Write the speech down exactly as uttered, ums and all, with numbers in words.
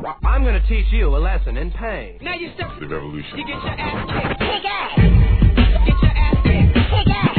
I'm gonna teach you a lesson in pain. Now you step The revolution. You get your ass kicked. Kick ass. Get your ass kicked. Kick ass.